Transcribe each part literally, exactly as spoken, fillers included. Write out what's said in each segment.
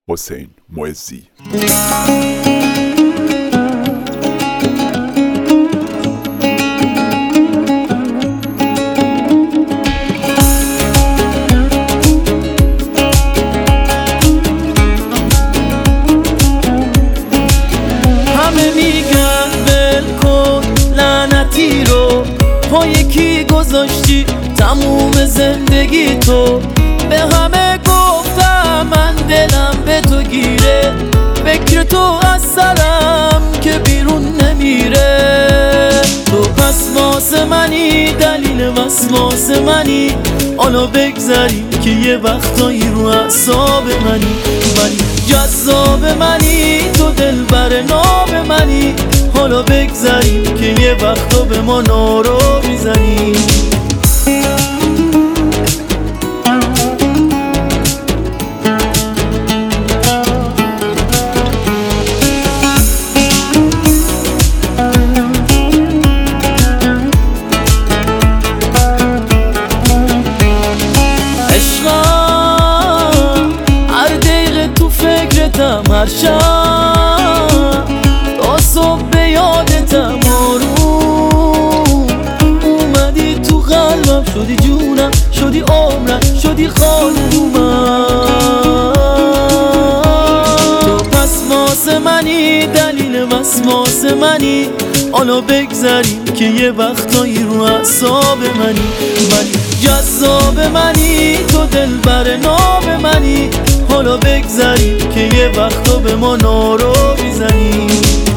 حسین معزی. همه میگن بلکن لعنتی رو پای کی گذاشتی تموم زندگی تو. به همه گفتم من دلم به تو گیره، فکر تو از سرم که بیرون نمیره. تو پس واسه منی، دلیل وسواس منی، حالا بگذریم که یه وقتایی رو اعصاب منی. منی جذاب منی، تو دلبر ناب منی، حالا بگذریم که یه وقتا به ما نارو میزنی. هر شب تا صبح به یادتم آروم اومدی تو قلبم، شدی جونم، شدی عمرم، شدی خانومم. تو پس واسه منی، دلیل وسواس منی، حالا بگذریم که یه وقتایی رو اعصاب منی. منی جذاب منی، تو دلبر ناب منی، حالا بگذریم که یه وقتا به ما نارو میزنی.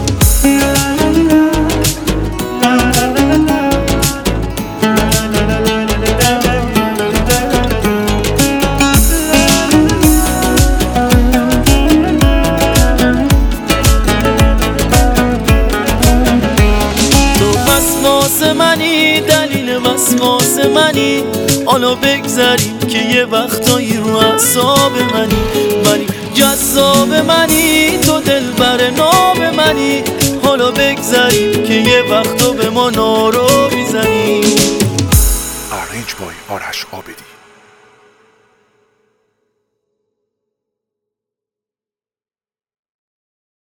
واسه منی، دلیل وسواس منی، حالا بگذریم که یه وقتایی رو اعصاب منی. منی جذاب منی، تو دلبر ناب منی، حالا بگذریم که یه وقتا به ما نارو میزنی. Arranged by آرش عابدی.